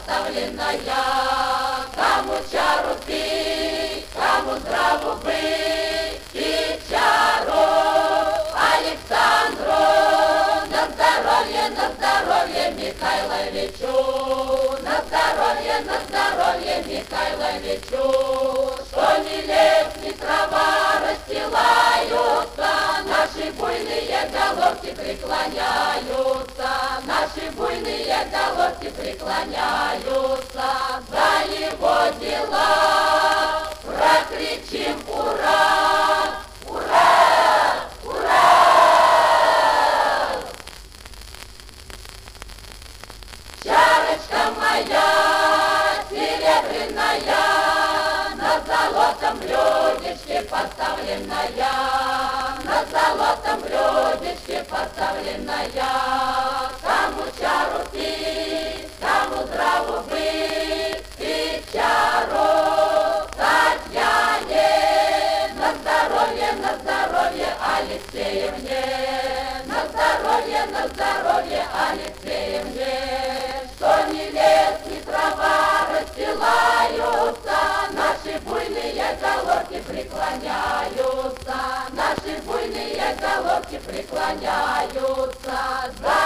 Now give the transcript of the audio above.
поставленная, кому чару пить, кому здраво быть, и чару Александру на здоровье Михайловичу, на здоровье Михайловичу, что ни лес, ни трава расстилаются, наши буйные головки преклоняются, наши буйные головки преклоняются, за его дела прокричим ура, ура, ура! Чарочка моя серебряная, на золотом блюдечке поставленная, на золотом блюдечке поставленная, кому чару пить, кому здраво быть, и чару Татьяне, на здоровье Алексеевне, на здоровье Алексеевне, что ни лес, ни трава расстилаются, наши буйные головки преклоняются, наши буйные головки преклоняются.